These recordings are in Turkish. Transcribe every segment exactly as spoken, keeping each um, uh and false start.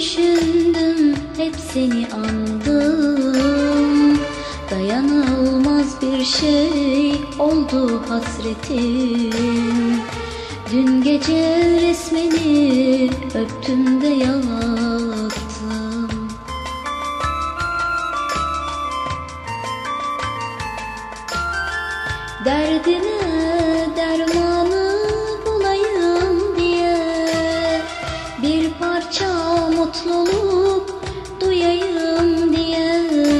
düşündüm, hep seni andım. Dayanılmaz bir şey oldu hasretim. Dün gece resmini öptüm de yaktım. Derdine dermanı bulayım diye, bir parça mutluluk duyayım diye,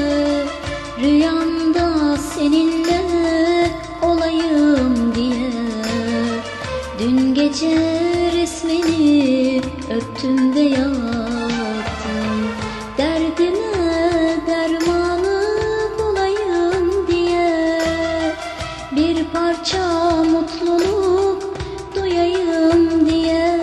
rüyamda seninle olayım diye, dün gece resmini öptüm de yaktım. Derdine dermanı bulayım diye, bir parça mutluluk duyayım diye,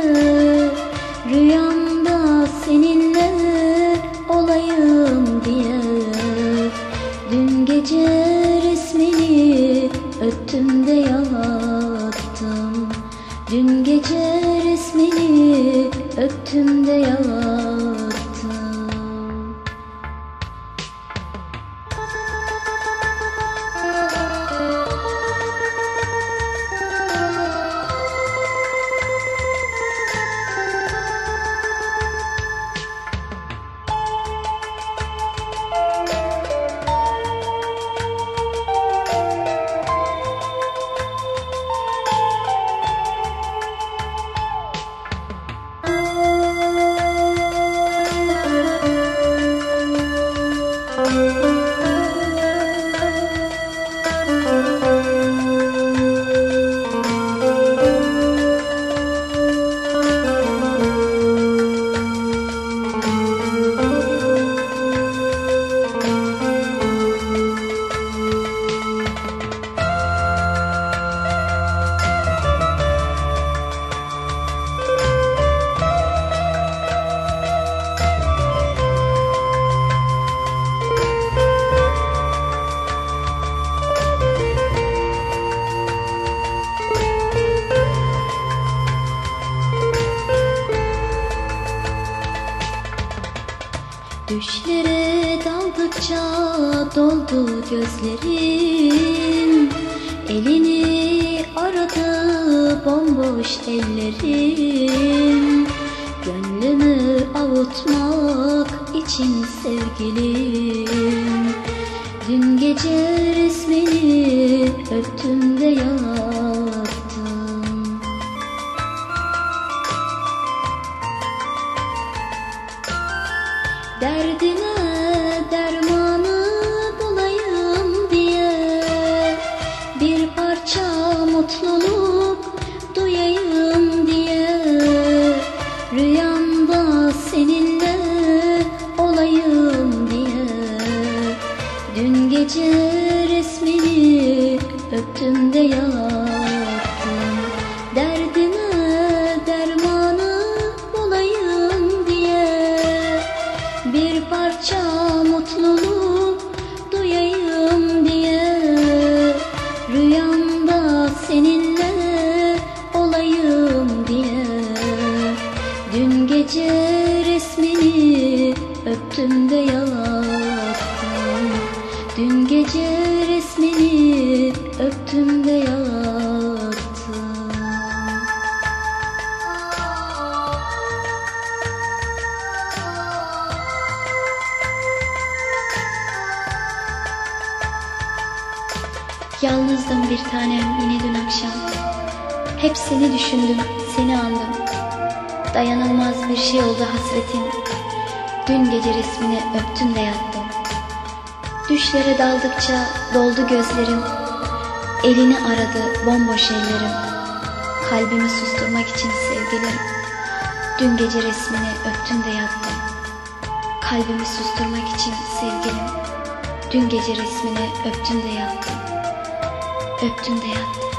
rüyamda seninle olayım diye, dün gece resmini öptüm de yaktım. Dün gece resmini öptüm de yaktım. Düşlere daldıkça doldu gözlerim. Elini aradı bomboş ellerim. Gönlümü avutmak için sevgilim. Dün gece resmini öptüm de yaktım. Derdine dermanı bulayım diye, bir parça mutluluk duyayım diye, rüyamda seninle olayım diye, dün gece resmini öptüm de yaktım. Derdine dermanı bulayım diye, bir parça mutluluk duyayım diye, rüyamda seninle olayım diye, dün gece resmini öptüm de yaktım. Dün gece resmini öptüm de yaktım. Yalnızdım bir tanem yine dün akşam. Hep seni düşündüm, seni andım. Dayanılmaz bir şey oldu hasretin. Dün gece resmini öptüm de yattım. Düşlere daldıkça doldu gözlerim. Elini aradı bomboş ellerim. Kalbimi susturmak için sevgilim. Dün gece resmini öptüm de yattım. Kalbimi susturmak için sevgilim. Dün gece resmini öptüm de yattım. Öptüm de yattım.